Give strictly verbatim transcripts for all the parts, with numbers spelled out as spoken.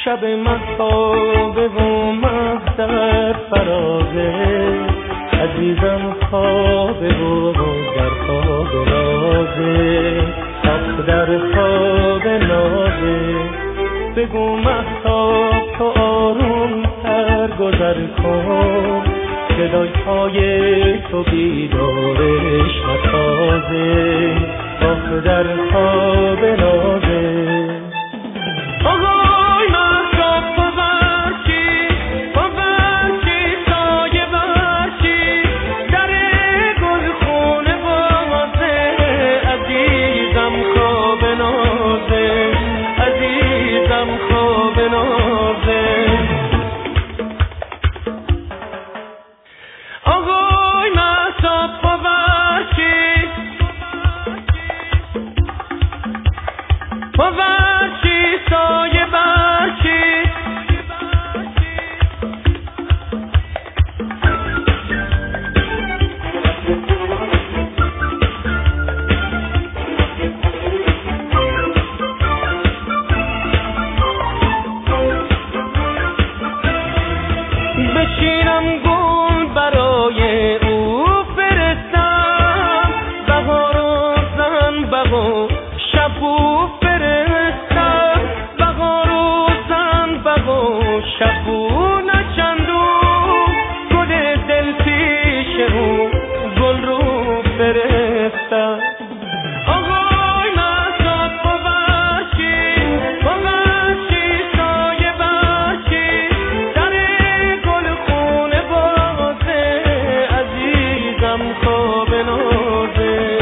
شب مصابه و مه در فرازه، عزیزم خوابه و در خواب رازه، خواب در خواب نازه. بگو مهتاب تو آروم تر گذر کن، صدای پای تو بیدارش نتازه، خواب در خواب نازه. آهای مهتاب باور چی، باور چی، سایه بر چی، در گل خونه بازه، عزیزم خواب نازه، عزیزم خواب نازه. آهای مهتاب باور چی، باور چی، سایه بر چی، بشینم گل برای او فرستم، بهار و زن بهار شبو فرستم، بهار و زن بهار شبو نچندو، گل دل پیش او گل رو فرستم. آهای مهتاب باور چی، باور چی، سایه بر چی، در گل خونه بازه، عزیزم خواب نازه.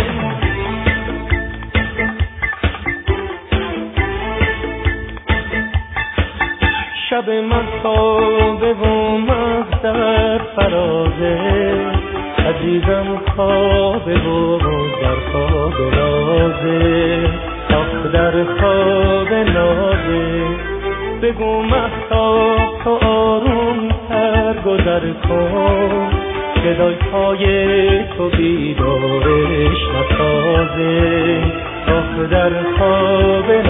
شب مصابه و مه در فرازه، عزیزم خوابه و در خواب نازه، خواب در خواب نازه. بگو مهتاب تو آروم تر گذر کن، صدای پای تو بیدارش نتازه، خواب در خواب